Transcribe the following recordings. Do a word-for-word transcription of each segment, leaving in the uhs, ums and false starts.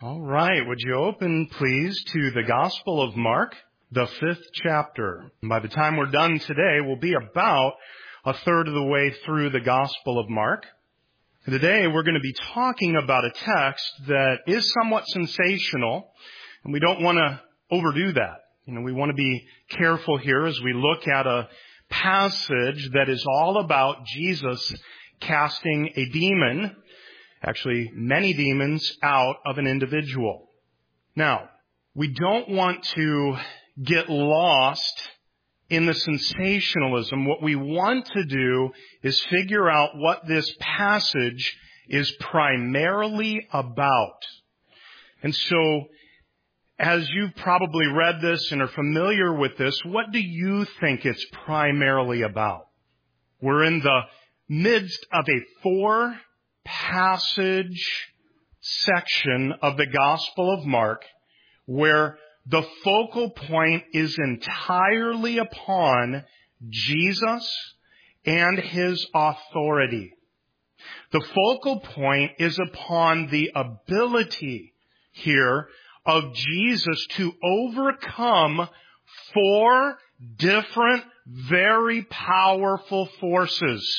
All right, would you open, please, to the Gospel of Mark, the fifth chapter. By the time we're done today, we'll be about a third of the way through the Gospel of Mark. Today, we're going to be talking about a text that is somewhat sensational, and we don't want to overdo that. You know, we want to be careful here as we look at a passage that is all about Jesus casting a demon, actually many demons, out of an individual. Now, we don't want to get lost in the sensationalism. What we want to do is figure out what this passage is primarily about. And so, as you've probably read this and are familiar with this, what do you think it's primarily about? We're in the midst of a four passage section of the Gospel of Mark where the focal point is entirely upon Jesus and His authority. The focal point is upon the ability here of Jesus to overcome four different, very powerful forces.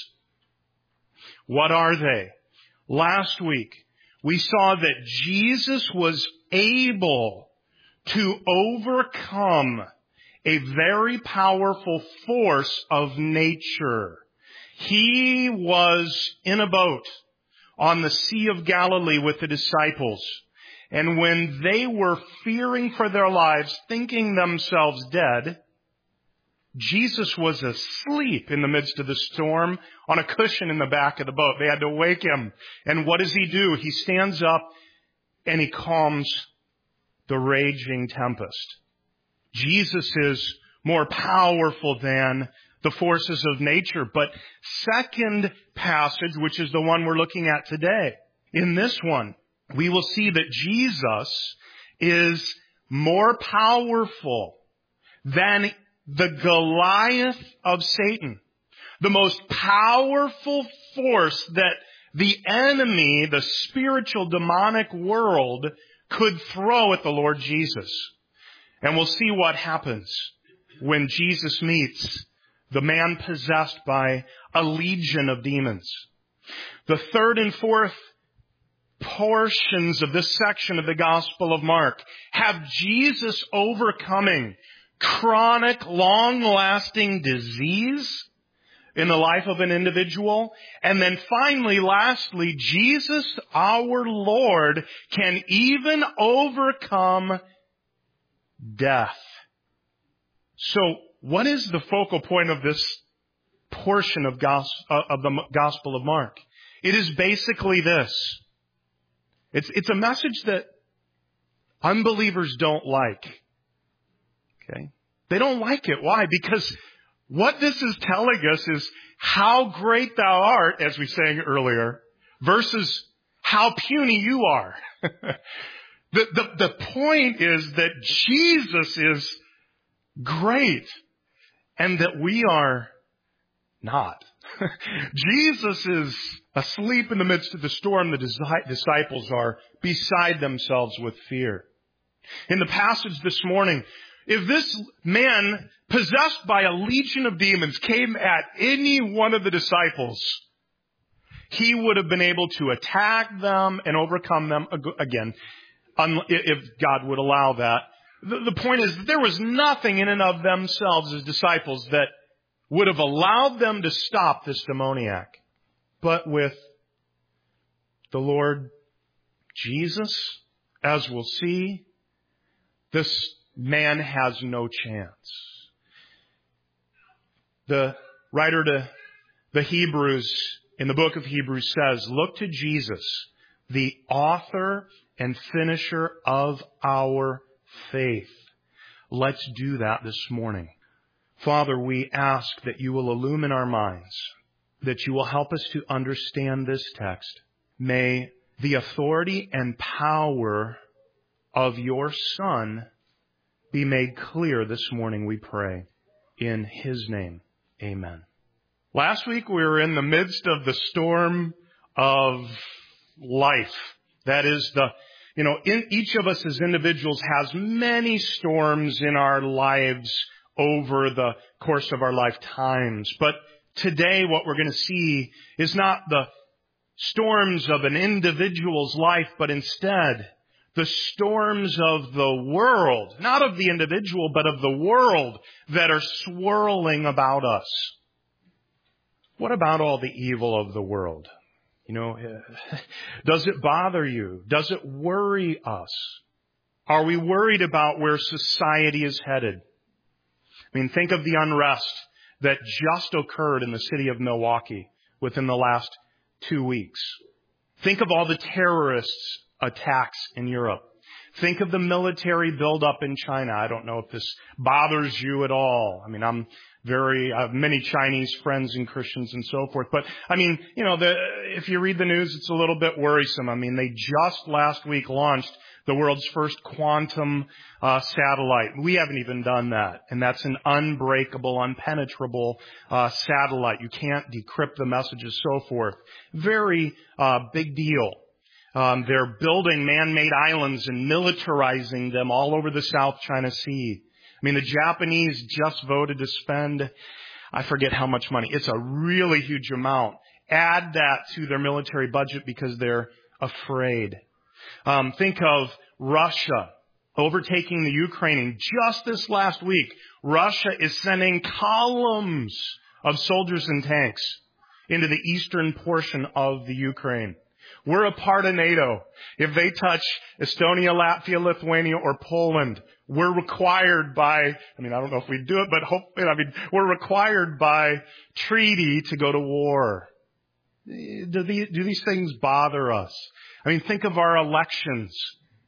What are they? Last week, we saw that Jesus was able to overcome a very powerful force of nature. He was in a boat on the Sea of Galilee with the disciples. And when they were fearing for their lives, thinking themselves dead, Jesus was asleep in the midst of the storm on a cushion in the back of the boat. They had to wake him. And what does he do? He stands up and he calms the raging tempest. Jesus is more powerful than the forces of nature. But second passage, which is the one we're looking at today, in this one, we will see that Jesus is more powerful than the Goliath of Satan, the most powerful force that the enemy, the spiritual demonic world, could throw at the Lord Jesus. And we'll see what happens when Jesus meets the man possessed by a legion of demons. The third and fourth portions of this section of the Gospel of Mark have Jesus overcoming chronic, long-lasting disease in the life of an individual. And then finally, lastly, Jesus, our Lord, can even overcome death. So, what is the focal point of this portion of, gos- of the Gospel of Mark? It is basically this. It's, it's a message that unbelievers don't like. Okay? They don't like it. Why? Because what this is telling us is how great thou art, as we sang earlier, versus how puny you are. the, the, the point is that Jesus is great and that we are not. Jesus is asleep in the midst of the storm. The disciples are beside themselves with fear. In the passage this morning, if this man possessed by a legion of demons came at any one of the disciples, he would have been able to attack them and overcome them again, if God would allow that. The point is that there was nothing in and of themselves as disciples that would have allowed them to stop this demoniac. But with the Lord Jesus, as we'll see, this man has no chance. The writer to the Hebrews in the book of Hebrews says, look to Jesus, the author and finisher of our faith. Let's do that this morning. Father, we ask that you will illumine our minds, that you will help us to understand this text. May the authority and power of your Son be made clear this morning, we pray. In His name, amen. Last week we were in the midst of the storm of life. That is the You know, in, each of us as individuals has many storms in our lives over the course of our lifetimes. But today what we're going to see is not the storms of an individual's life, but instead the storms of the world, not of the individual, but of the world that are swirling about us. What about all the evil of the world? You know, does it bother you? Does it worry us? Are we worried about where society is headed? I mean, think of the unrest that just occurred in the city of Milwaukee within the last two weeks. Think of all the terrorists attacks in Europe. Think of the military buildup in China. I don't know if this bothers you at all. I mean, I'm very, I have many Chinese friends and Christians and so forth. But, I mean, you know, the, if you read the news, it's a little bit worrisome. I mean, they just last week launched the world's first quantum uh, satellite. We haven't even done that. And that's an unbreakable, unpenetrable uh, satellite. You can't decrypt the messages, so forth. Very uh, big deal. Um, they're building man-made islands and militarizing them all over the South China Sea. I mean, the Japanese just voted to spend, I forget how much money. It's a really huge amount. Add that to their military budget because they're afraid. Um, think of Russia overtaking the Ukraine. And just this last week, Russia is sending columns of soldiers and tanks into the eastern portion of the Ukraine. We're a part of NATO. If they touch Estonia, Latvia, Lithuania, or Poland, we're required by, I mean, I don't know if we do it, but hope, I mean, we're required by treaty to go to war. Do these, do these things bother us? I mean, think of our elections.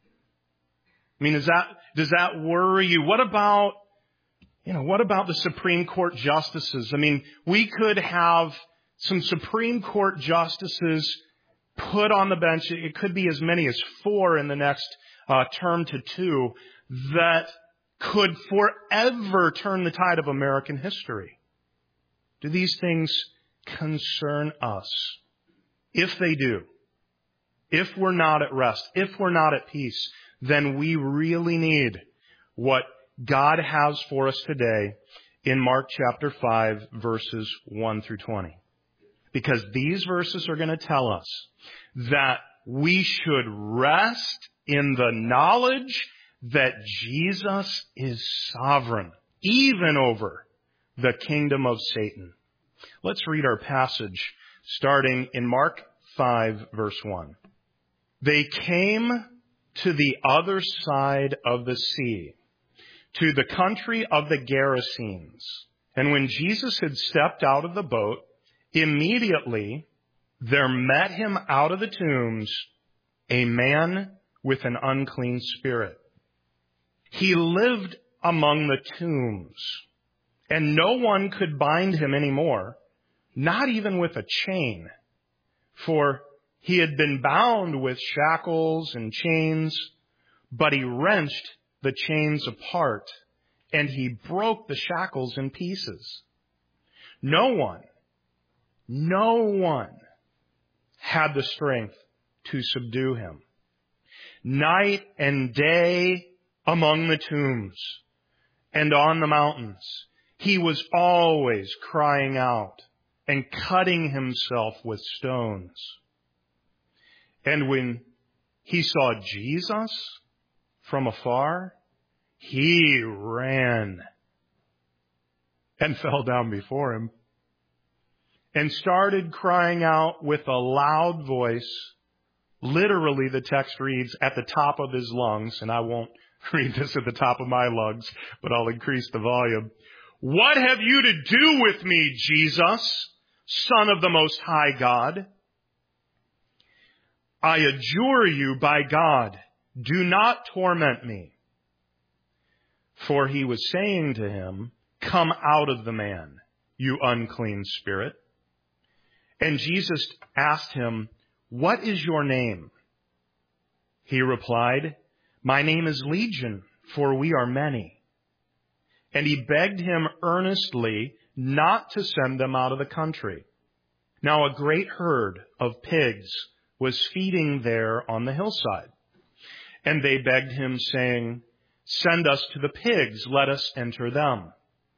I mean, is that, does that worry you? What about, you know, what about the Supreme Court justices? I mean, we could have some Supreme Court justices put on the bench. It could be as many as four in the next uh, term to two that could forever turn the tide of American history. Do these things concern us? If they do, if we're not at rest, if we're not at peace, then we really need what God has for us today in Mark chapter five, verses one through twenty. Because these verses are going to tell us that we should rest in the knowledge that Jesus is sovereign, even over the kingdom of Satan. Let's read our passage starting in Mark five, verse one. They came to the other side of the sea, to the country of the Gerasenes. And when Jesus had stepped out of the boat, immediately there met him out of the tombs a man with an unclean spirit. He lived among the tombs, and no one could bind him anymore, not even with a chain, for he had been bound with shackles and chains, but he wrenched the chains apart, and he broke the shackles in pieces. No one No one had the strength to subdue him. Night and day among the tombs and on the mountains, he was always crying out and cutting himself with stones. And when he saw Jesus from afar, he ran and fell down before him and started crying out with a loud voice. Literally, the text reads, at the top of his lungs, and I won't read this at the top of my lungs, but I'll increase the volume. What have you to do with me, Jesus, Son of the Most High God? I adjure you by God, do not torment me. For he was saying to him, come out of the man, you unclean spirit. And Jesus asked him, what is your name? He replied, my name is Legion, for we are many. And he begged him earnestly not to send them out of the country. Now a great herd of pigs was feeding there on the hillside. And they begged him, saying, "Send us to the pigs, let us enter them."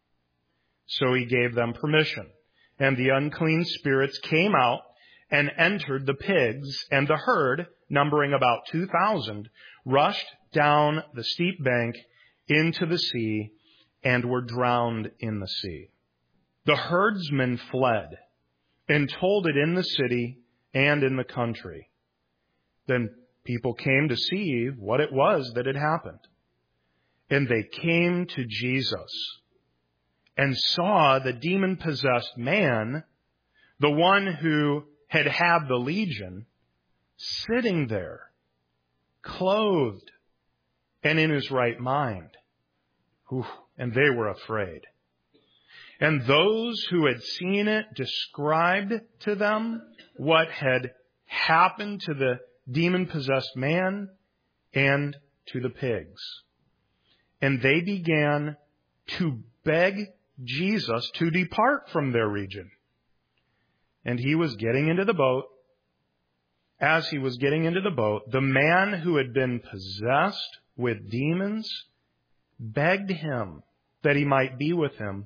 So he gave them permission. And the unclean spirits came out and entered the pigs, and the herd, numbering about two thousand, rushed down the steep bank into the sea and were drowned in the sea. The herdsmen fled and told it in the city and in the country. Then people came to see what it was that had happened. And they came to Jesus and saw the demon-possessed man, the one who had had the legion, sitting there, clothed and in his right mind. Whew, and they were afraid. And those who had seen it described to them what had happened to the demon-possessed man and to the pigs. And they began to beg Jesus to depart from their region. And he was getting into the boat. As he was getting into the boat, the man who had been possessed with demons begged him that he might be with him.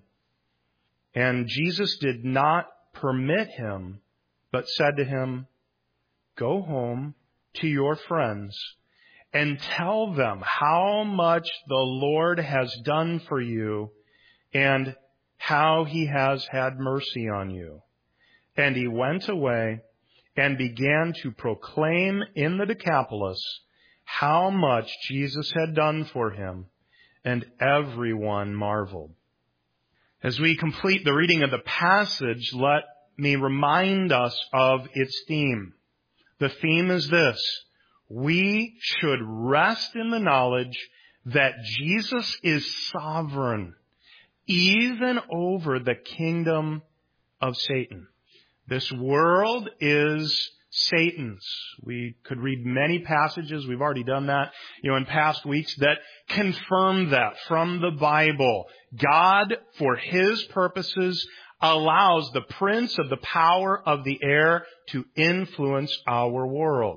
And Jesus did not permit him, but said to him, "Go home to your friends and tell them how much the Lord has done for you and how he has had mercy on you." And he went away and began to proclaim in the Decapolis how much Jesus had done for him, and everyone marveled. As we complete the reading of the passage, let me remind us of its theme. The theme is this: we should rest in the knowledge that Jesus is sovereign, even over the kingdom of Satan. This world is Satan's. We could read many passages, we've already done that, you know, in past weeks, that confirm that from the Bible. God, for his purposes, allows the prince of the power of the air to influence our world.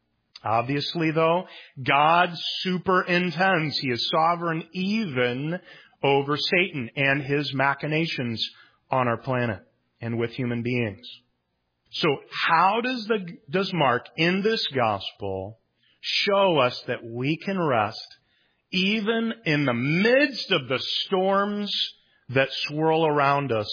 Obviously, though, God superintends. He is sovereign even over Satan and his machinations on our planet and with human beings. So how does the, does Mark in this gospel show us that we can rest even in the midst of the storms that swirl around us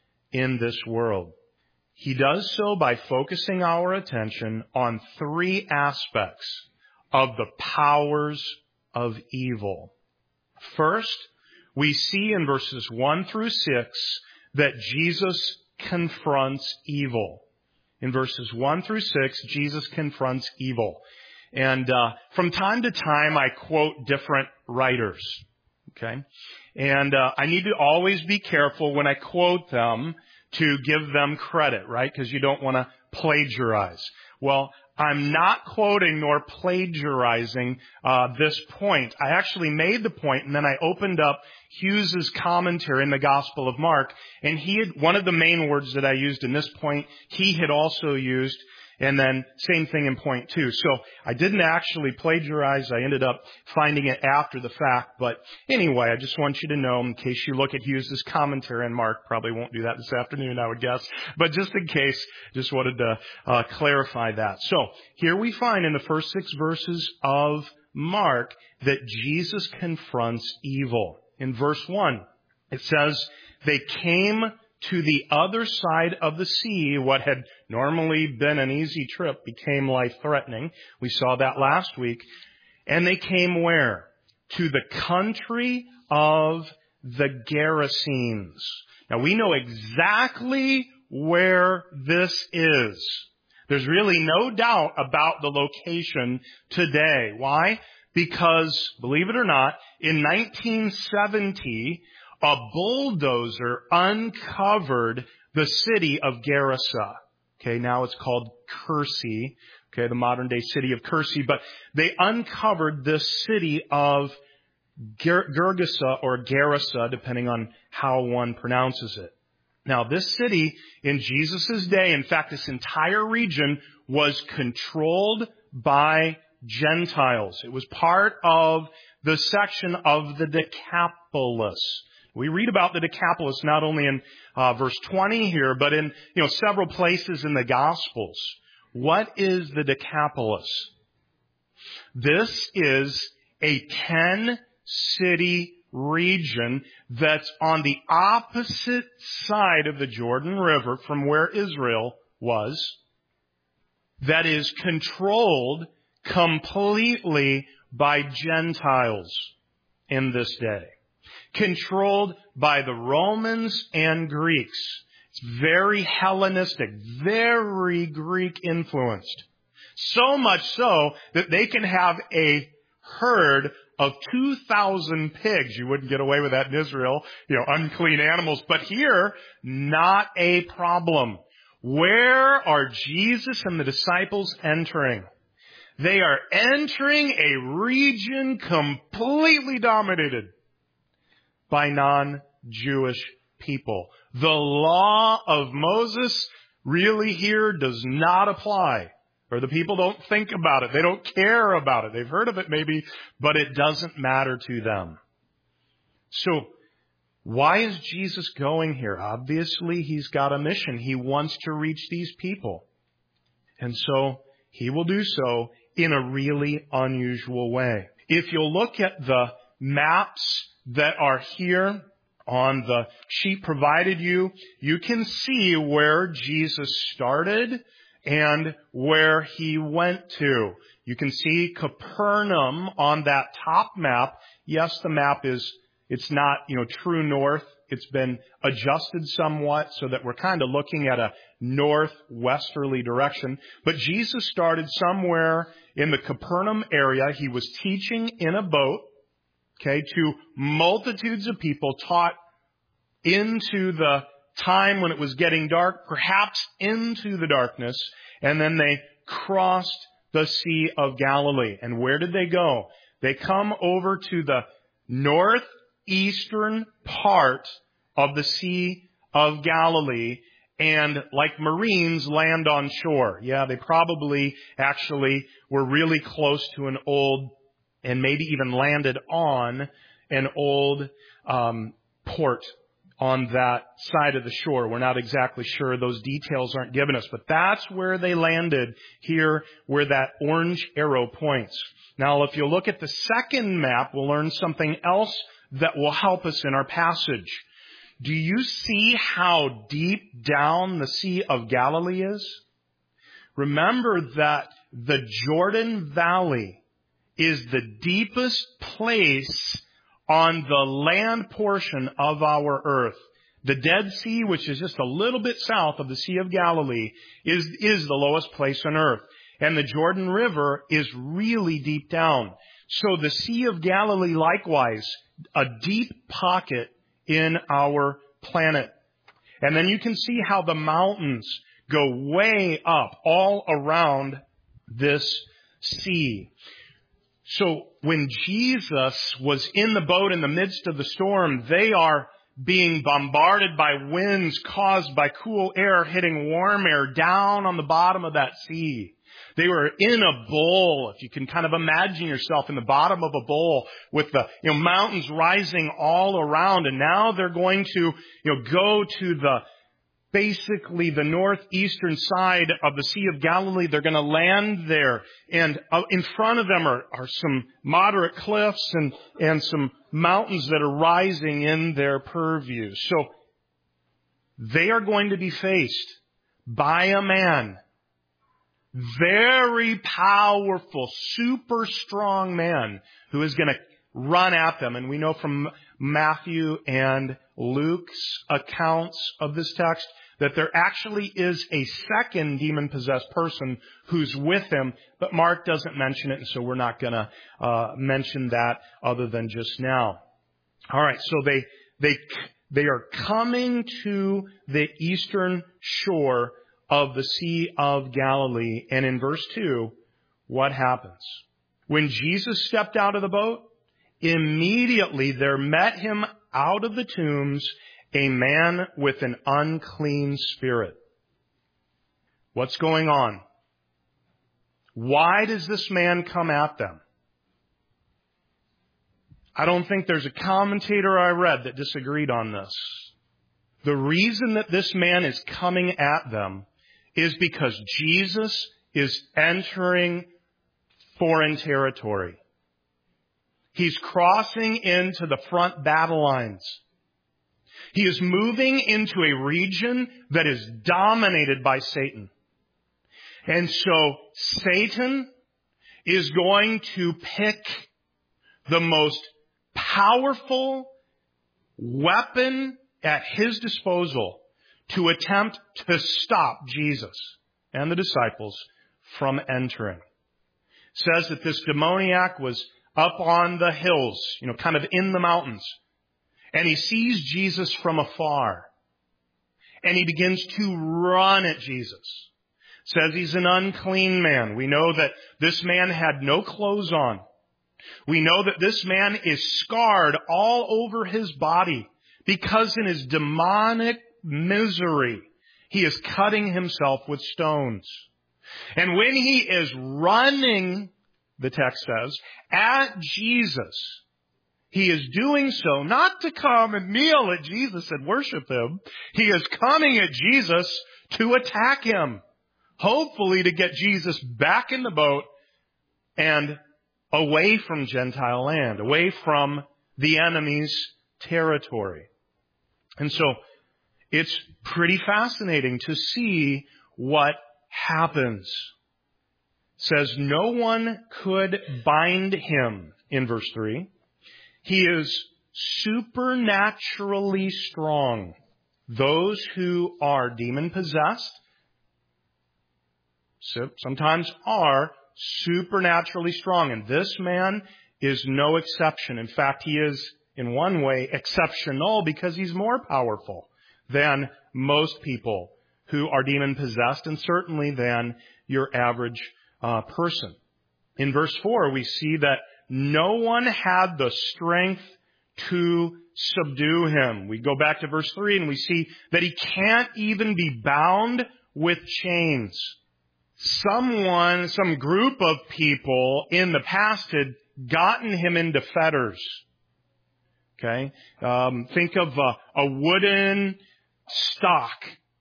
in this world? He does so by focusing our attention on three aspects of the powers of evil. First, we see in verses one through six that Jesus confronts evil. In verses one through six, Jesus confronts evil. And uh, from time to time, I quote different writers. Okay? And uh, I need to always be careful when I quote them to give them credit, right? Because you don't want to plagiarize. Well, I'm not quoting nor plagiarizing uh, this point. I actually made the point, and then I opened up Hughes's commentary in the Gospel of Mark, and he had, one of the main words that I used in this point, he had also used, and then same thing in point two. So I didn't actually plagiarize. I ended up finding it after the fact. But anyway, I just want you to know, in case you look at Hughes's commentary, and Mark probably won't do that this afternoon, I would guess. But just in case, just wanted to uh, clarify that. So here we find in the first six verses of Mark that Jesus confronts evil. In verse one, it says, they came to the other side of the sea. What had normally been an easy trip became life-threatening. We saw that last week. And they came where? To the country of the Gerasenes. Now we know exactly where this is. There's really no doubt about the location today. Why? Because, believe it or not, in nineteen seventy, a bulldozer uncovered the city of Gerasa. Okay, now it's called Kursi. Okay, the modern day city of Kursi. But they uncovered this city of Ger- Gergesa or Gerasa, depending on how one pronounces it. Now, this city in Jesus' day, in fact, this entire region was controlled by Gentiles. It was part of the section of the Decapolis. We read about the Decapolis not only in uh, verse twenty here, but in you know several places in the Gospels. What is the Decapolis? This is a ten-city region that's on the opposite side of the Jordan River from where Israel was, that is controlled completely by Gentiles in this day. Controlled by the Romans and Greeks. It's very Hellenistic, very Greek influenced. So much so that they can have a herd of two thousand pigs. You wouldn't get away with that in Israel, you know, unclean animals. But here, not a problem. Where are Jesus and the disciples entering? They are entering a region completely dominated by non-Jewish people. The law of Moses really here does not apply. Or the people don't think about it. They don't care about it. They've heard of it maybe, but it doesn't matter to them. So, why is Jesus going here? Obviously, He's got a mission. He wants to reach these people. And so, He will do so in a really unusual way. If you'll look at the maps that are here on the sheet provided you, you can see where Jesus started and where He went to. You can see Capernaum on that top map. Yes, the map is, it's not, you know, true north. It's been adjusted somewhat so that we're kind of looking at a northwesterly direction. But Jesus started somewhere in the Capernaum area. He was teaching in a boat, okay, to multitudes of people, taught into the time when it was getting dark, perhaps into the darkness, and then they crossed the Sea of Galilee. And where did they go? They come over to the northeastern part of the Sea of Galilee, and like Marines, land on shore. Yeah, they probably actually were really close to an old, and maybe even landed on an old um, port on that side of the shore. We're not exactly sure. Those details aren't given us. But that's where they landed here, where that orange arrow points. Now, if you look at the second map, we'll learn something else that will help us in our passage. Do you see how deep down the Sea of Galilee is? Remember that the Jordan Valley is the deepest place on the land portion of our earth. The Dead Sea, which is just a little bit south of the Sea of Galilee, is, is the lowest place on earth. And the Jordan River is really deep down. So the Sea of Galilee, likewise, a deep pocket in our planet. And then you can see how the mountains go way up all around this sea. So when Jesus was in the boat in the midst of the storm, they are being bombarded by winds caused by cool air hitting warm air down on the bottom of that sea. They were in a bowl, if you can kind of imagine yourself in the bottom of a bowl with the you know mountains rising all around, and now they're going to you know go to the basically the northeastern side of the Sea of Galilee. They're going to land there, and in front of them are, are some moderate cliffs and and some mountains that are rising in their purview. So they are going to be faced by a man, very powerful, super strong man who is going to run at them. And we know from Matthew and Luke's accounts of this text that there actually is a second demon-possessed person who's with him, but Mark doesn't mention it, and so we're not going to uh, mention that other than just now. All right, so they they they are coming to the eastern shore of the Sea of Galilee, and in verse two, what happens? When Jesus stepped out of the boat, immediately there met him out of the tombs a man with an unclean spirit. What's going on? Why does this man come at them? I don't think there's a commentator I read that disagreed on this. The reason that this man is coming at them is because Jesus is entering foreign territory. He's crossing into the front battle lines. He is moving into a region that is dominated by Satan. And so Satan is going to pick the most powerful weapon at his disposal to attempt to stop Jesus and the disciples from entering. It says that this demoniac was up on the hills, you know, kind of in the mountains. And he sees Jesus from afar. And he begins to run at Jesus. Says he's an unclean man. We know that this man had no clothes on. We know that this man is scarred all over his body because in his demonic misery, he is cutting himself with stones. And when he is running, the text says, at Jesus, he is doing so not to come and kneel at Jesus and worship him. He is coming at Jesus to attack him. Hopefully to get Jesus back in the boat and away from Gentile land, away from the enemy's territory. And so it's pretty fascinating to see what happens. It says no one could bind him in verse three. He is supernaturally strong. Those who are demon-possessed sometimes are supernaturally strong. And this man is no exception. In fact, he is, in one way, exceptional because he's more powerful than most people who are demon-possessed and certainly than your average uh, person. In verse four, we see that no one had the strength to subdue him. We go back to verse three and we see that he can't even be bound with chains. Someone, some group of people in the past had gotten him into fetters. Okay? Um, think of a, a wooden stock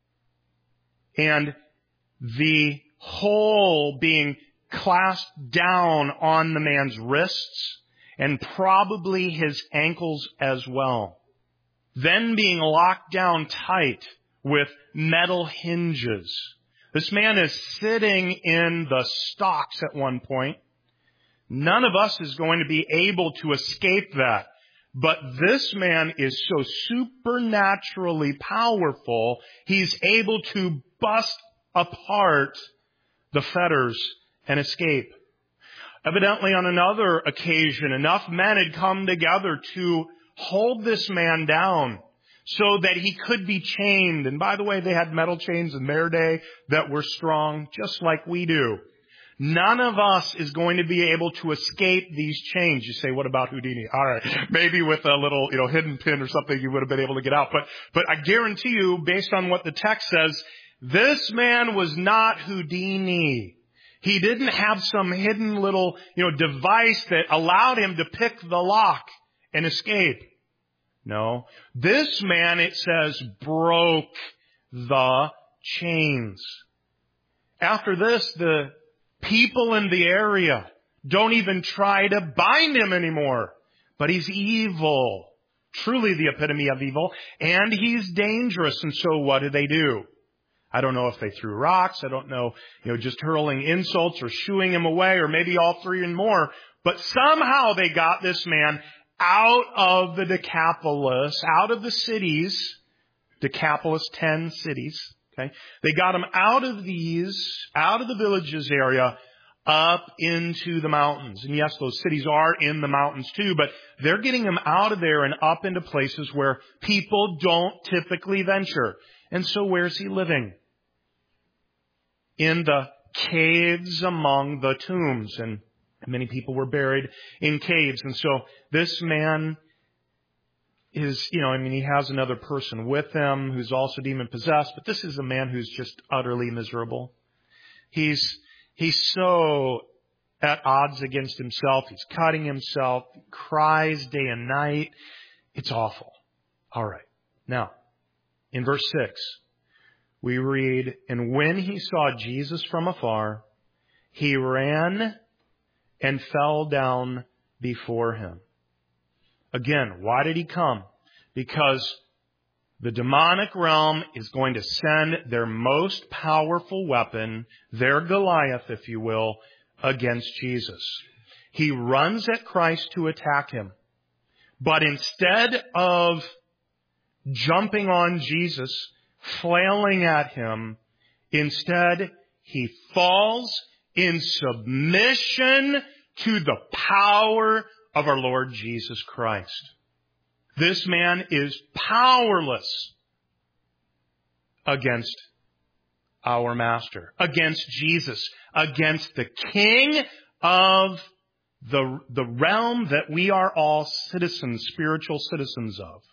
and the hole being clasped down on the man's wrists and probably his ankles as well. Then being locked down tight with metal hinges. This man is sitting in the stocks at one point. None of us is going to be able to escape that. But this man is so supernaturally powerful, he's able to bust apart the fetters and escape. Evidently, on another occasion, enough men had come together to hold this man down so that he could be chained. And by the way, they had metal chains in their day that were strong, just like we do. None of us is going to be able to escape these chains. You say, what about Houdini? All right, maybe with a little, you know, hidden pin or something, you would have been able to get out. But, but I guarantee you, based on what the text says, this man was not Houdini. He didn't have some hidden little, you know, device that allowed him to pick the lock and escape. No. This man, it says, broke the chains. After this, the people in the area don't even try to bind him anymore. But he's evil. Truly the epitome of evil. And he's dangerous. And so what do they do? I don't know if they threw rocks. I don't know, you know, just hurling insults or shooing him away or maybe all three and more. But somehow they got this man out of the Decapolis, out of the cities, Decapolis, ten cities, okay? They got him out of these, out of the villages area, up into the mountains. And yes, those cities are in the mountains too, but they're getting him out of there and up into places where people don't typically venture. And so where's he living? In the caves among the tombs. And many people were buried in caves. And so this man is, you know, I mean, he has another person with him who's also demon possessed, but this is a man who's just utterly miserable. He's, He's so at odds against himself. He's cutting himself, cries day and night. It's awful. All right. Now, in verse six, we read, "And when he saw Jesus from afar, he ran and fell down before him." Again, why did he come? Because the demonic realm is going to send their most powerful weapon, their Goliath, if you will, against Jesus. He runs at Christ to attack him. But instead of jumping on Jesus, flailing at him, instead he falls in submission to the power of our Lord Jesus Christ. This man is powerless against our Master, against Jesus, against the King of the, the realm that we are all citizens, spiritual citizens of.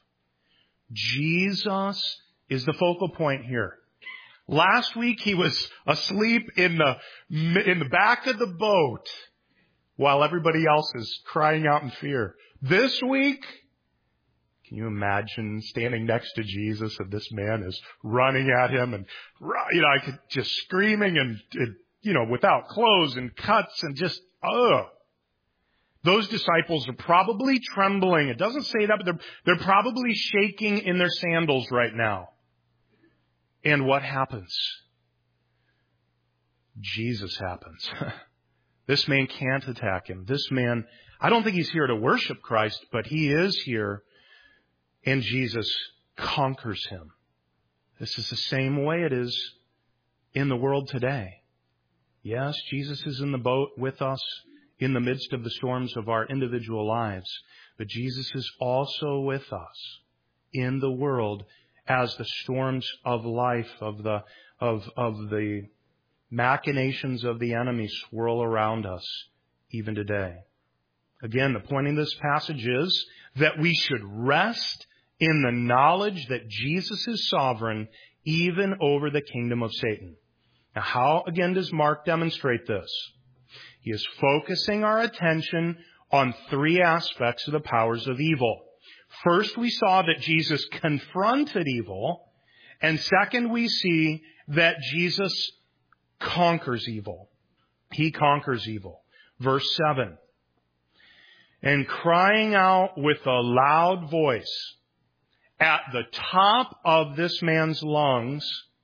Jesus is the focal point here. Last week he was asleep in the, in the back of the boat while everybody else is crying out in fear. This week, can you imagine standing next to Jesus and this man is running at him and, you know, I could just screaming and, you know, without clothes and cuts and just, ugh. Those disciples are probably trembling. It doesn't say that, but they're, they're probably shaking in their sandals right now. And what happens? Jesus happens. This man can't attack him. This man, I don't think he's here to worship Christ, but he is here. And Jesus conquers him. This is the same way it is in the world today. Yes, Jesus is in the boat with us in the midst of the storms of our individual lives. But Jesus is also with us in the world as the storms of life, of the, of, of the machinations of the enemy swirl around us even today. Again, the point in this passage is that we should rest in the knowledge that Jesus is sovereign even over the kingdom of Satan. Now, how, again, does Mark demonstrate this? He is focusing our attention on three aspects of the powers of evil. First, we saw that Jesus confronted evil. And second, we see that Jesus conquers evil. He conquers evil. Verse seven. "And crying out with a loud voice at the top of this man's lungs,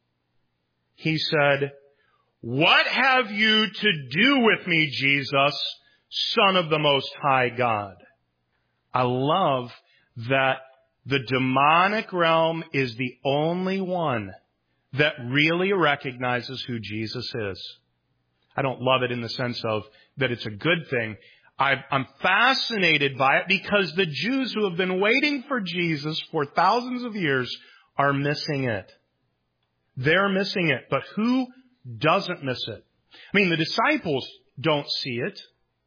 he said, 'What have you to do with me, Jesus, Son of the Most High God?'" I love that the demonic realm is the only one that really recognizes who Jesus is. I don't love it in the sense of that it's a good thing. I, I'm fascinated by it because the Jews who have been waiting for Jesus for thousands of years are missing it. They're missing it. But who doesn't miss it? I mean, the disciples don't see it.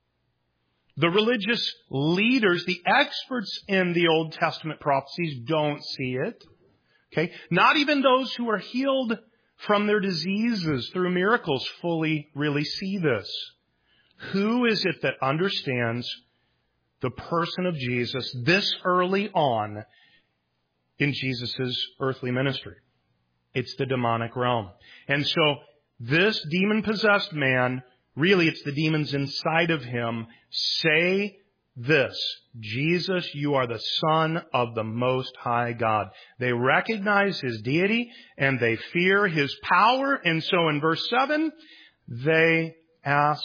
The religious leaders, the experts in the Old Testament prophecies don't see it. Okay? Not even those who are healed from their diseases through miracles fully really see this. Who is it that understands the person of Jesus this early on in Jesus' earthly ministry? It's the demonic realm. And so this demon-possessed man, really it's the demons inside of him, say this: "Jesus, you are the Son of the Most High God." They recognize his deity and they fear his power. And so in verse seven, they ask,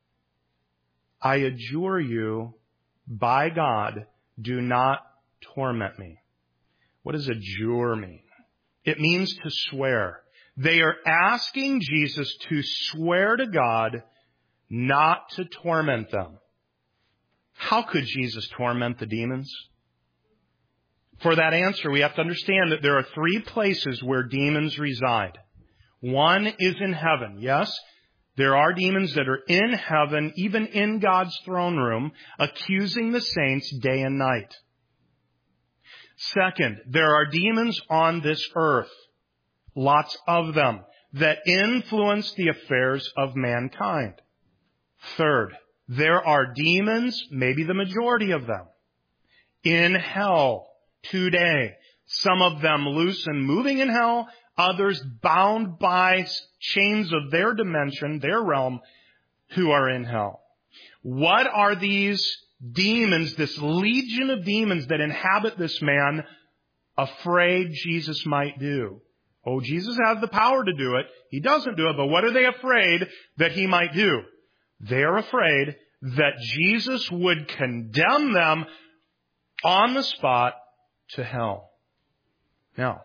"I adjure you, by God, do not torment me." What does adjure mean? It means to swear. They are asking Jesus to swear to God not to torment them. How could Jesus torment the demons? For that answer, we have to understand that there are three places where demons reside. One is in heaven. Yes, there are demons that are in heaven, even in God's throne room, accusing the saints day and night. Second, there are demons on this earth. Lots of them. that influence the affairs of mankind. Third, there are demons, maybe the majority of them, in hell today. Some of them loose and moving in hell, others bound by chains of their dimension, their realm, who are in hell. What are these demons, this legion of demons that inhabit this man, afraid Jesus might do? Oh, Jesus has the power to do it. He doesn't do it, but what are they afraid that he might do? They're afraid that Jesus would condemn them on the spot to hell. Now,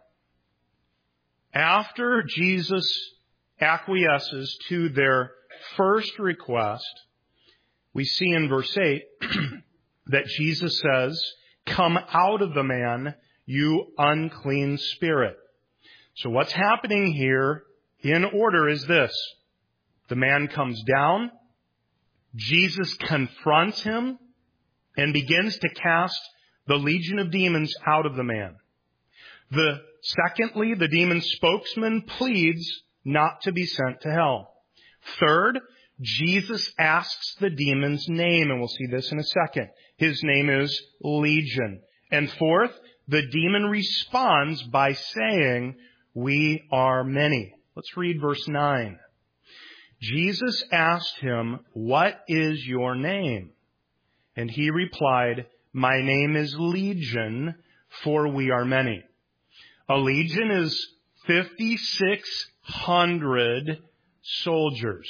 after Jesus acquiesces to their first request, we see in verse eight that Jesus says, "Come out of the man, you unclean spirit." So what's happening here in order is this. The man comes down, Jesus confronts him, and begins to cast the legion of demons out of the man. The secondly, the demon spokesman pleads not to be sent to hell. Third, Jesus asks the demon's name, and we'll see this in a second. His name is Legion. And fourth, the demon responds by saying, "We are many." Let's read verse nine. Jesus asked him, "What is your name?" And he replied, "My name is Legion, for we are many." A legion is fifty-six hundred soldiers.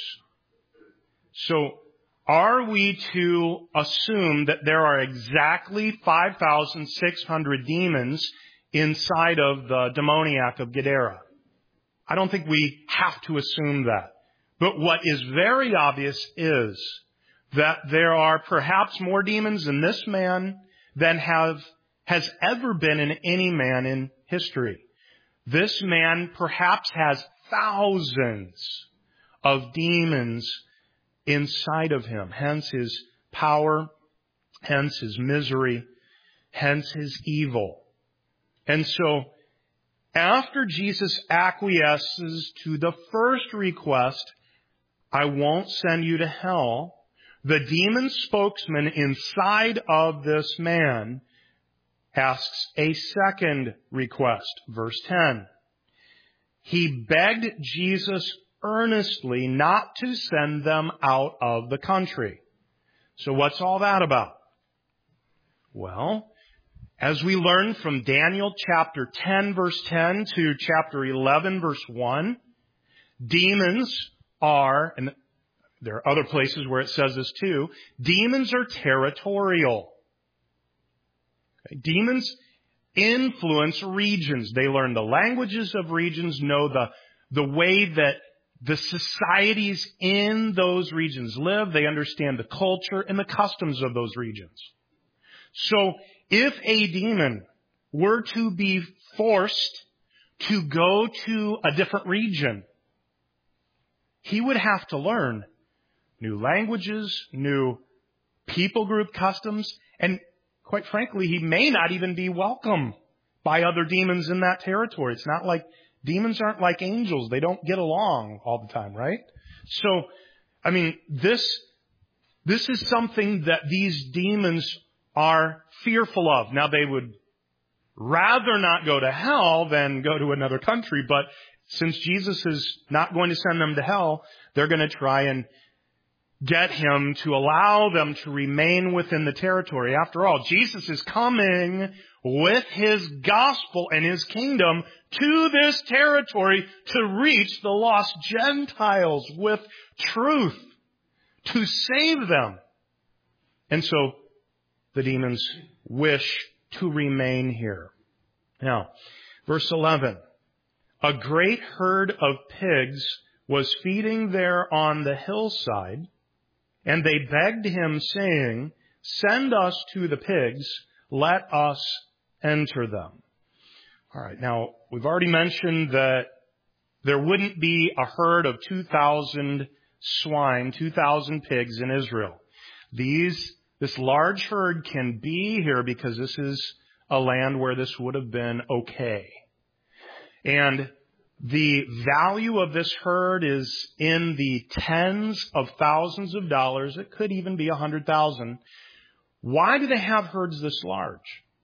So are we to assume that there are exactly five thousand six hundred demons inside of the demoniac of Gadara? I don't think we have to assume that. But what is very obvious is that there are perhaps more demons in this man than have has ever been in any man in history. This man perhaps has thousands of demons inside of him, hence his power, hence his misery, hence his evil. And so, after Jesus acquiesces to the first request, "I won't send you to hell," the demon spokesman inside of this man asks a second request. Verse ten. He begged Jesus earnestly not to send them out of the country. So what's all that about? Well, as we learn from Daniel chapter ten, verse ten to chapter eleven, verse one, demons are, and there are other places where it says this too, demons are territorial. Okay? Demons influence regions. They learn the languages of regions, know the, the way that the societies in those regions live. They understand the culture and the customs of those regions. So if a demon were to be forced to go to a different region, he would have to learn new languages, new people group customs, and quite frankly, he may not even be welcome by other demons in that territory. It's not like demons aren't like angels. They don't get along all the time, right? So, I mean, this, this is something that these demons are fearful of. Now, they would rather not go to hell than go to another country, but since Jesus is not going to send them to hell, they're going to try and get him to allow them to remain within the territory. After all, Jesus is coming with his gospel and his kingdom to this territory to reach the lost Gentiles with truth, to save them. And so the demons wish to remain here. Now, verse eleven. A great herd of pigs was feeding there on the hillside, and they begged him, saying, "Send us to the pigs, let us enter them." All right, now, we've already mentioned that there wouldn't be a herd of two thousand swine, two thousand pigs in Israel. These, this large herd can be here because this is a land where this would have been okay. And The value of this herd is in the tens of thousands of dollars. It could even be a hundred thousand. Why do they have herds this large?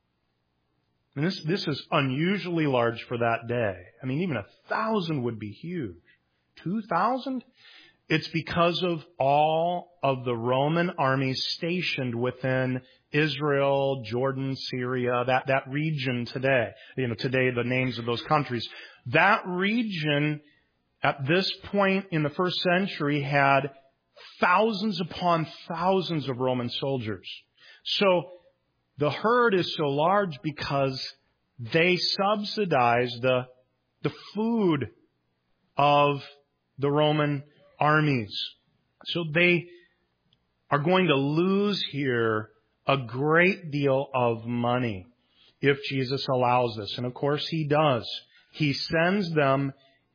And this, this is unusually large for that day. I mean, even a thousand would be huge. Two thousand? It's because of all of the Roman armies stationed within Israel, Jordan, Syria, that, that region today. You know, today the names of those countries. That region at this point in the first century had thousands upon thousands of Roman soldiers. So the herd is so large because they subsidize the, the food of the Roman armies. So they are going to lose here a great deal of money if Jesus allows this. And of course He does. He sends them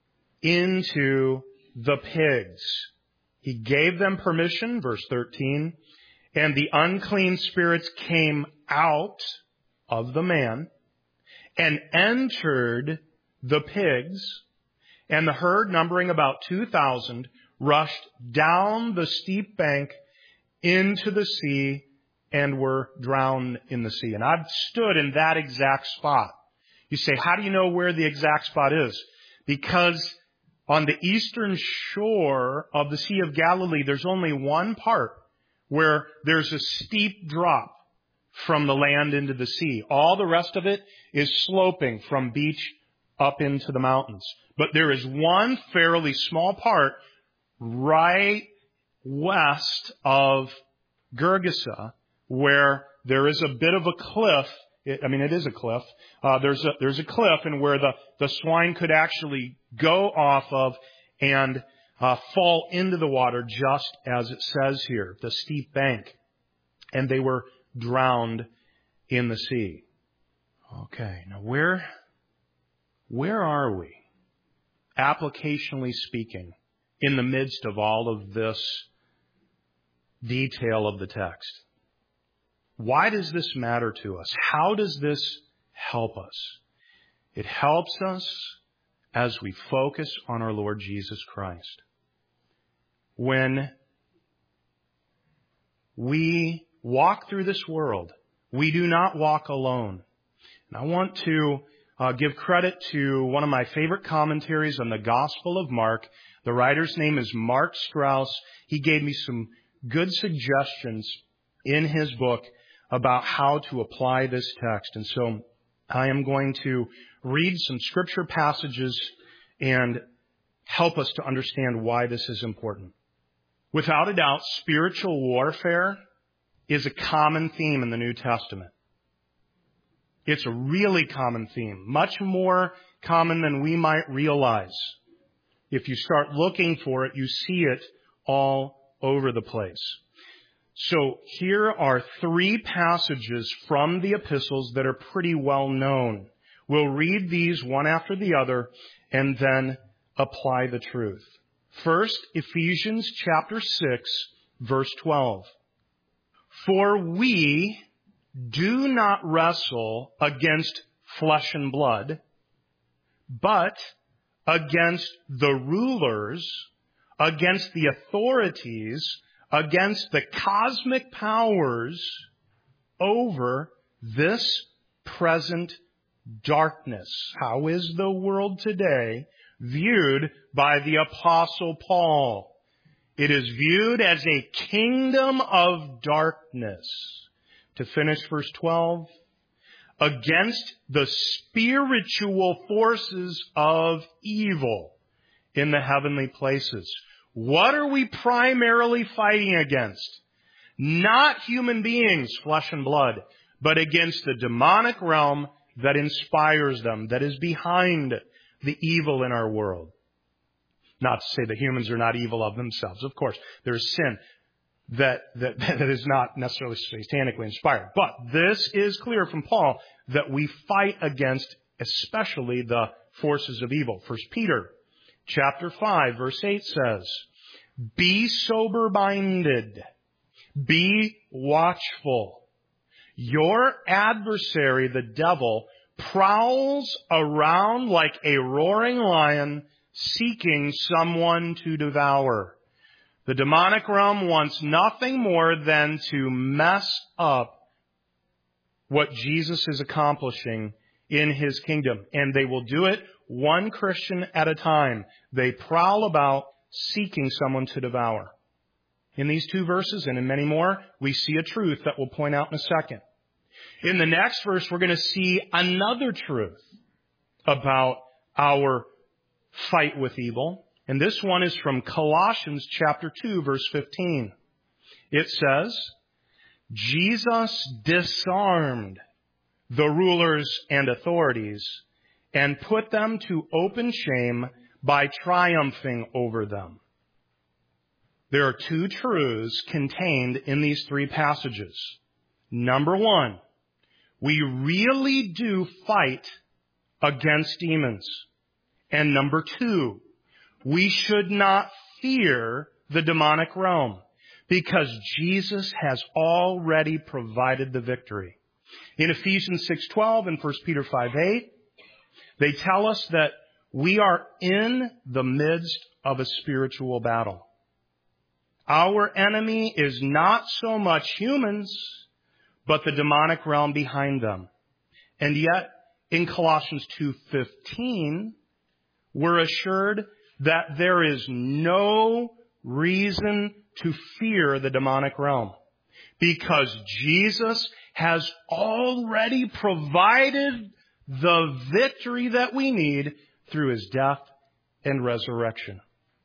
into the pigs. He gave them permission, verse thirteen, and the unclean spirits came out of the man and entered the pigs, and the herd, numbering about two thousand, rushed down the steep bank into the sea and were drowned in the sea. And I've stood in that exact spot. You say, how do you know where the exact spot is? Because on the eastern shore of the Sea of Galilee, there's only one part where there's a steep drop from the land into the sea. All the rest of it is sloping from beach up into the mountains. But there is one fairly small part right west of Gergesa where there is a bit of a cliff. It, I mean, it is a cliff. Uh, there's a, there's a cliff and where the, the swine could actually go off of and uh, fall into the water, just as it says here, the steep bank. And they were drowned in the sea. Okay, now where, where are we, applicationally speaking, in the midst of all of this detail of the text? Why does this matter to us? How does this help us? It helps us as we focus on our Lord Jesus Christ. When we walk through this world, we do not walk alone. And I want to uh, give credit to one of my favorite commentaries on the Gospel of Mark. The writer's name is Mark Strauss. He gave me some good suggestions in his book about how to apply this text. And so I am going to read some scripture passages and help us to understand why this is important. Without a doubt, spiritual warfare is a common theme in the New Testament. It's a really common theme, much more common than we might realize. If you start looking for it, you see it all over the place. So here are three passages from the epistles that are pretty well known. We'll read these one after the other and then apply the truth. First, Ephesians chapter six, verse twelve. For we do not wrestle against flesh and blood, but against the rulers, against the authorities, against the cosmic powers over this present darkness. How is the world today viewed by the Apostle Paul? It is viewed as a kingdom of darkness. To finish verse twelve, against the spiritual forces of evil in the heavenly places. What are we primarily fighting against? Not human beings, flesh and blood, but against the demonic realm that inspires them, that is behind the evil in our world. Not to say that humans are not evil of themselves. Of course, there's sin that, that, that is not necessarily satanically inspired. But this is clear from Paul that we fight against especially the forces of evil. First Peter chapter five, verse eight says, be sober-minded, be watchful. Your adversary, the devil, prowls around like a roaring lion, seeking someone to devour. The demonic realm wants nothing more than to mess up what Jesus is accomplishing in His kingdom. And they will do it one Christian at a time. They prowl about seeking someone to devour. In these two verses and in many more, we see a truth that we'll point out in a second. In the next verse, we're going to see another truth about our fight with evil. And this one is from Colossians chapter two, verse fifteen. It says, Jesus disarmed the rulers and authorities and put them to open shame by triumphing over them. There are two truths contained in these three passages. Number one, we really do fight against demons. And number two, we should not fear the demonic realm because Jesus has already provided the victory. In Ephesians six twelve and First Peter five eight, they tell us that we are in the midst of a spiritual battle. Our enemy is not so much humans, but the demonic realm behind them. And yet, in Colossians two fifteen, we're assured that there is no reason to fear the demonic realm because Jesus has already provided the victory that we need through His death and resurrection.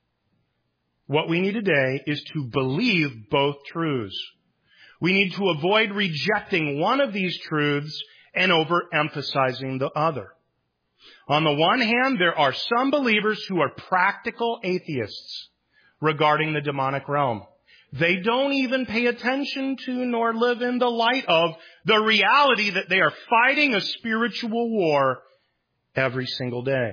What we need today is to believe both truths. We need to avoid rejecting one of these truths and overemphasizing the other. On the one hand, there are some believers who are practical atheists regarding the demonic realm. They don't even pay attention to nor live in the light of the reality that they are fighting a spiritual war every single day.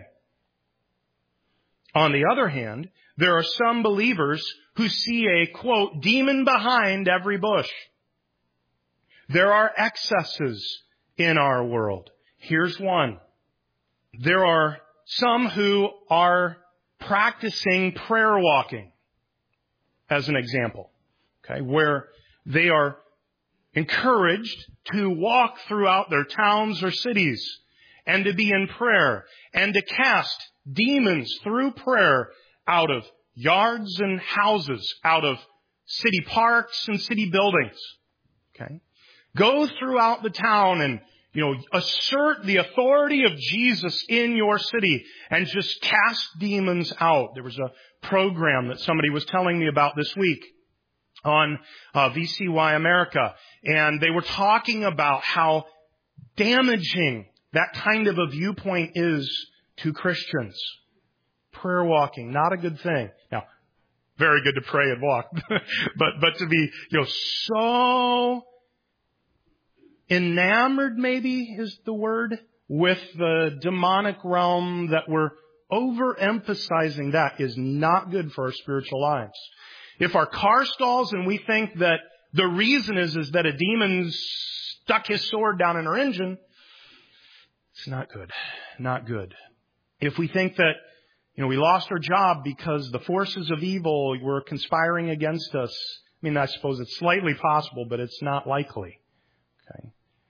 On the other hand, there are some believers who see a, quote, demon behind every bush. There are excesses in our world. Here's one. There are some who are practicing prayer walking, as an example, okay, where they are encouraged to walk throughout their towns or cities and to be in prayer and to cast demons through prayer out of yards and houses, out of city parks and city buildings. Okay? Go throughout the town and, you know, assert the authority of Jesus in your city and just cast demons out. There was a program that somebody was telling me about this week on uh, V C Y America, and they were talking about how damaging that kind of a viewpoint is to Christians. Prayer walking, not a good thing. Now, very good to pray and walk, but but to be, you know, so enamored, maybe is the word, with the demonic realm that we're overemphasizing that is not good for our spiritual lives. If our car stalls and we think that the reason is, is that a demon stuck his sword down in our engine, it's not good. Not good. If we think that, you know, we lost our job because the forces of evil were conspiring against us, I mean, I suppose it's slightly possible, but it's not likely. Okay.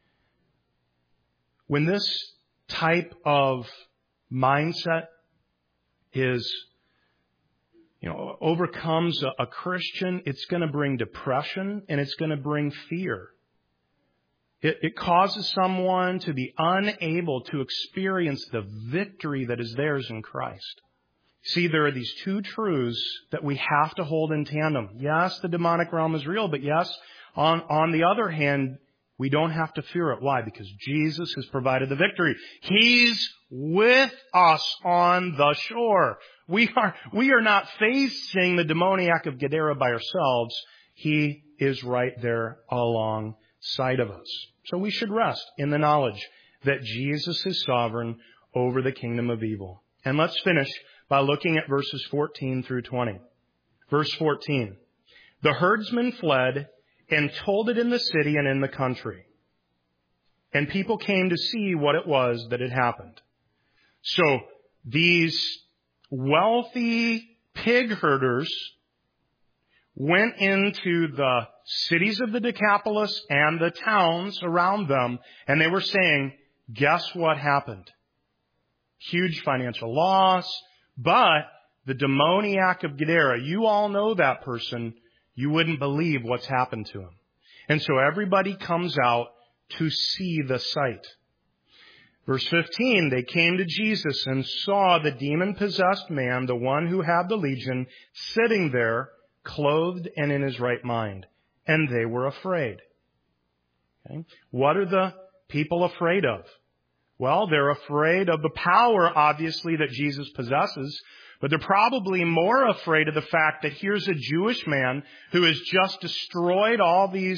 When this type of mindset is, you know, overcomes a, a Christian, it's going to bring depression and it's going to bring fear. It, it causes someone to be unable to experience the victory that is theirs in Christ. See, there are these two truths that we have to hold in tandem. Yes, the demonic realm is real, but yes, on, on the other hand, we don't have to fear it. Why? Because Jesus has provided the victory. He's with us on the shore. We are, we are not facing the demoniac of Gadara by ourselves. He is right there alongside of us. So we should rest in the knowledge that Jesus is sovereign over the kingdom of evil. And let's finish by looking at verses fourteen through twenty. Verse fourteen. The herdsmen fled and told it in the city and in the country. and people came to see what it was that had happened. So these wealthy pig herders went into the cities of the Decapolis and the towns around them, and they were saying, guess what happened? Huge financial loss, but the demoniac of Gadara, you all know that person, you wouldn't believe what's happened to him. And so everybody comes out to see the sight. Verse fifteen, they came to Jesus and saw the demon-possessed man, the one who had the legion, sitting there, clothed and in his right mind. And they were afraid. Okay. What are the people afraid of? Well, they're afraid of the power, obviously, that Jesus possesses, but they're probably more afraid of the fact that here's a Jewish man who has just destroyed all these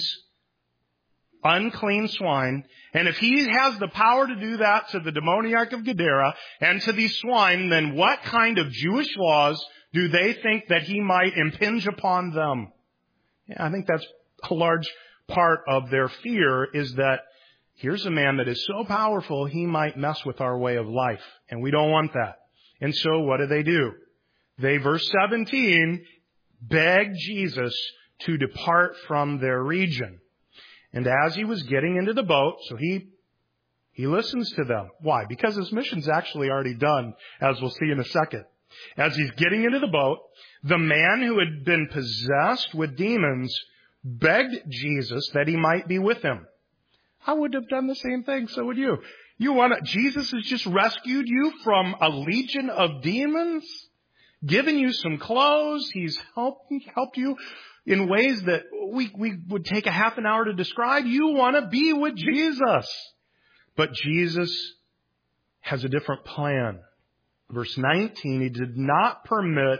unclean swine, and if he has the power to do that to the demoniac of Gadara and to these swine, then what kind of Jewish laws do they think that he might impinge upon them? Yeah, I think that's a large part of their fear, is that here's a man that is so powerful, he might mess with our way of life, and we don't want that. And so what do they do? They, verse seventeen, beg Jesus to depart from their region. And as he was getting into the boat, so he he listens to them. Why? Because his mission's actually already done, as we'll see in a second. As he's getting into the boat, the man who had been possessed with demons begged Jesus that he might be with him. I would have done the same thing, so would you. You want to, Jesus has just rescued you from a legion of demons, given you some clothes. He's helped, helped you in ways that we, we would take a half an hour to describe. You want to be with Jesus. But Jesus has a different plan. Verse nineteen, he did not permit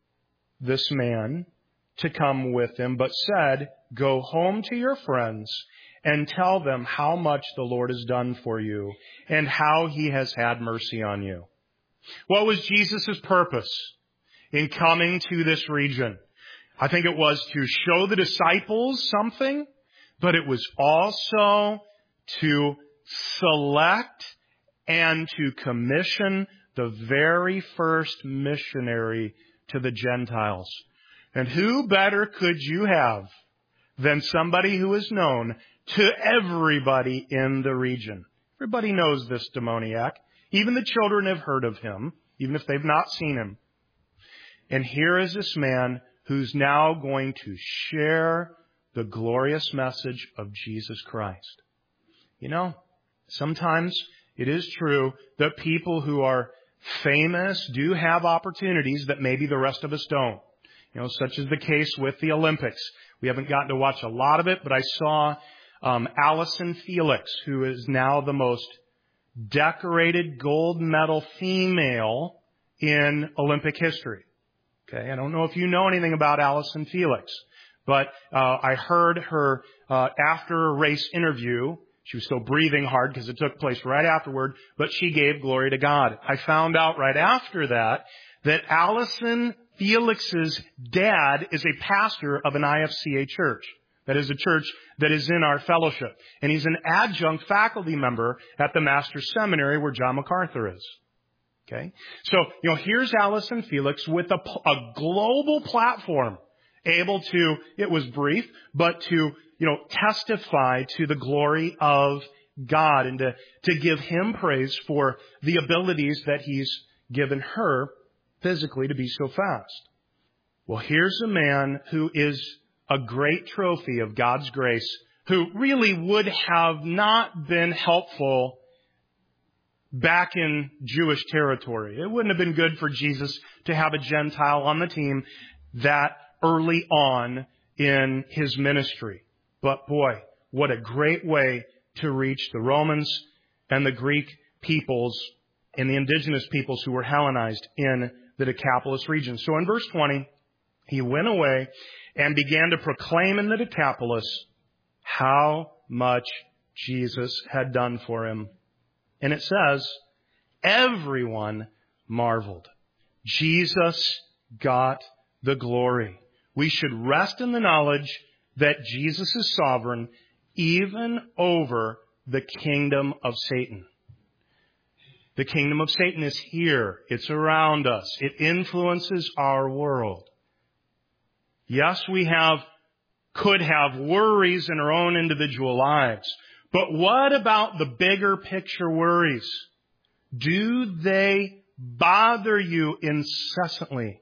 this man to come with him, but said, go home to your friends and tell them how much the Lord has done for you and how he has had mercy on you. What was Jesus' purpose in coming to this region? I think it was to show the disciples something, but it was also to select and to commission the very first missionary to the Gentiles. And who better could you have than somebody who is known to everybody in the region? Everybody knows this demoniac. Even the children have heard of him, even if they've not seen him. And here is this man who's now going to share the glorious message of Jesus Christ. You know, sometimes it is true that people who are famous do have opportunities that maybe the rest of us don't. You know, such is the case with the Olympics. We haven't gotten to watch a lot of it, but I saw um, Allison Felix, who is now the most decorated gold medal female in Olympic history. Okay, I don't know if you know anything about Allison Felix, but uh, I heard her uh, after a race interview. She was still breathing hard because it took place right afterward, but she gave glory to God. I found out right after that that Allison Felix's dad is a pastor of an I F C A church. That is a church that is in our fellowship. And he's an adjunct faculty member at the Master's Seminary where John MacArthur is. Okay? So, you know, here's Allison Felix with a, a global platform, able to, it was brief, but to, you know, testify to the glory of God and to, to give him praise for the abilities that he's given her physically to be so fast. Well, here's a man who is a great trophy of God's grace, who really would have not been helpful back in Jewish territory. It wouldn't have been good for Jesus to have a Gentile on the team that early on in his ministry. But boy, what a great way to reach the Romans and the Greek peoples and the indigenous peoples who were Hellenized in the Decapolis region. So in verse twenty, he went away and began to proclaim in the Decapolis how much Jesus had done for him. And it says, everyone marveled. Jesus got the glory. We should rest in the knowledge that Jesus is sovereign even over the kingdom of Satan. The kingdom of Satan is here. It's around us. It influences our world. Yes, we have, could have worries in our own individual lives. But what about the bigger picture worries? Do they bother you incessantly?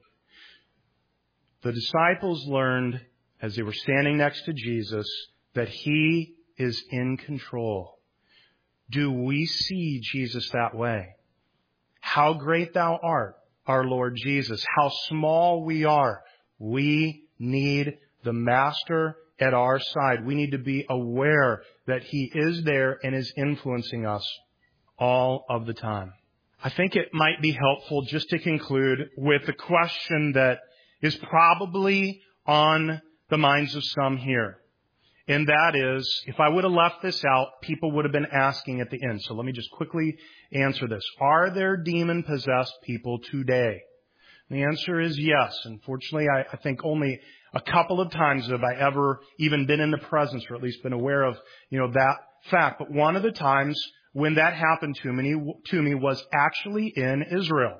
The disciples learned as they were standing next to Jesus that He is in control. Do we see Jesus that way? How great Thou art, our Lord Jesus. How small we are. We need the Master at our side. We need to be aware that He is there and is influencing us all of the time. I think it might be helpful just to conclude with the question that is probably on the minds of some here. And that is, if I would have left this out, people would have been asking at the end. So let me just quickly answer this. Are there demon-possessed people today? The answer is yes. Unfortunately, I, I think only a couple of times have I ever even been in the presence or at least been aware of, you know, that fact. But one of the times when that happened to me, to me was actually in Israel.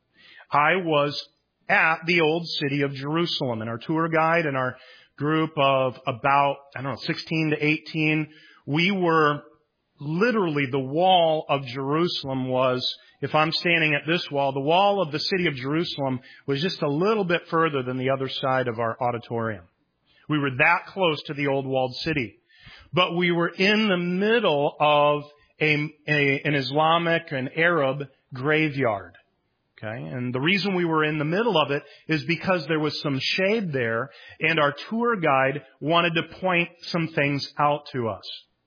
I was at the old city of Jerusalem, and our tour guide and our group of about, I don't know, sixteen to eighteen, we were literally, the wall of Jerusalem was, if I'm standing at this wall, the wall of the city of Jerusalem was just a little bit further than the other side of our auditorium. We were that close to the old walled city. But we were in the middle of a, a an Islamic, an Arab graveyard. Okay, and the reason we were in the middle of it is because there was some shade there, and our tour guide wanted to point some things out to us.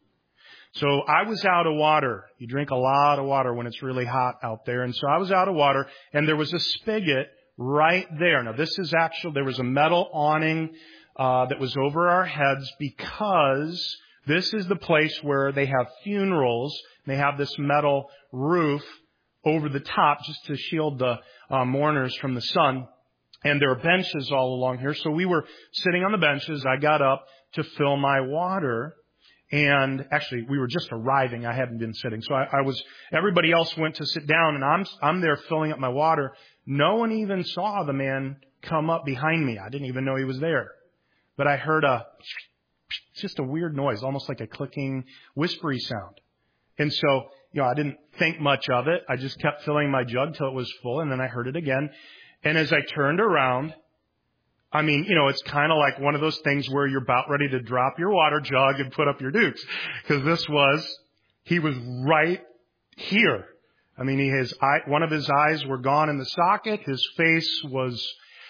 So I was out of water. You drink a lot of water when it's really hot out there. And so I was out of water, and there was a spigot right there. Now, this is actually, there was a metal awning uh that was over our heads because this is the place where they have funerals. They have this metal roof over the top just to shield the uh, mourners from the sun. And there are benches all along here. So we were sitting on the benches. I got up to fill my water. And actually, we were just arriving. I hadn't been sitting. So I, I was, everybody else went to sit down, and I'm, I'm there filling up my water. No one even saw the man come up behind me. I didn't even know he was there. But I heard a, just a weird noise, almost like a clicking, whispery sound. And so, you know, I didn't think much of it. I just kept filling my jug till it was full, and then I heard it again. And as I turned around, I mean, you know, it's kind of like one of those things where you're about ready to drop your water jug and put up your dukes. Because this was, he was right here. I mean, he, his eye, one of his eyes were gone in the socket. His face was,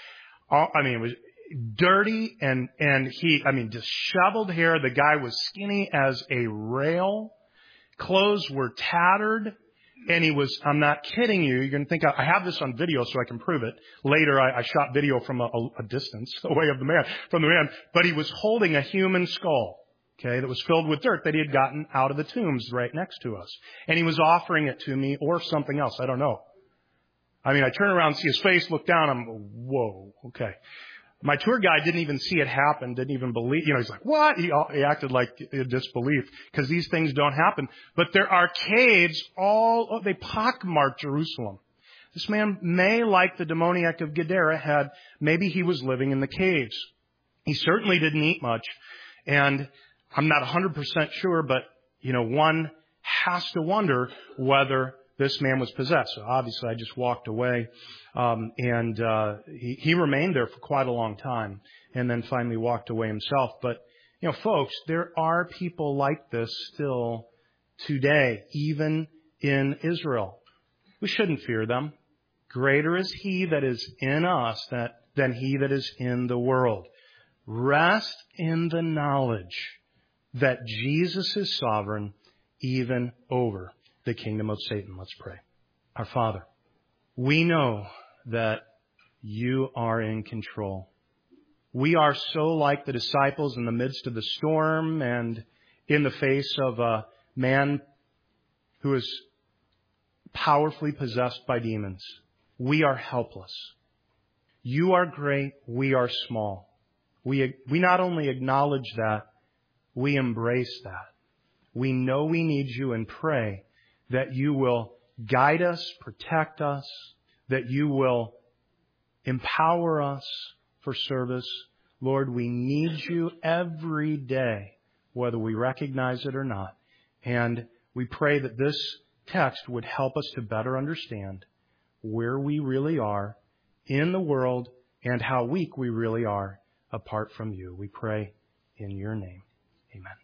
I mean, it was dirty and, and he, I mean, disheveled hair. The guy was skinny as a rail. Clothes were tattered. And he was, I'm not kidding you, you're going to think, I, I have this on video so I can prove it. Later, I, I shot video from a, a, a distance away of the man, from the man. But he was holding a human skull, okay, that was filled with dirt that he had gotten out of the tombs right next to us. And he was offering it to me or something else, I don't know. I mean, I turn around, see his face, look down, I'm, whoa, okay. My tour guide didn't even see it happen, didn't even believe, you know, he's like, what? He, he acted like disbelief because these things don't happen. But there are caves all, oh, they pockmark Jerusalem. This man may, like the demoniac of Gadara, had, maybe he was living in the caves. He certainly didn't eat much. And I'm not one hundred percent sure, but, you know, one has to wonder whether this man was possessed. So obviously I just walked away. Um, and, uh, he, he remained there for quite a long time and then finally walked away himself. But, you know, folks, there are people like this still today, even in Israel. We shouldn't fear them. Greater is He that is in us that, than he that is in the world. Rest in the knowledge that Jesus is sovereign even over the kingdom of Satan. Let's pray. Our Father, we know that You are in control. We are so like the disciples in the midst of the storm and in the face of a man who is powerfully possessed by demons. We are helpless. You are great. We are small. We, we not only acknowledge that, we embrace that. We know we need you and pray that you will guide us, protect us, that you will empower us for service. Lord, we need you every day, whether we recognize it or not. And we pray that this text would help us to better understand where we really are in the world and how weak we really are apart from you. We pray in your name. Amen.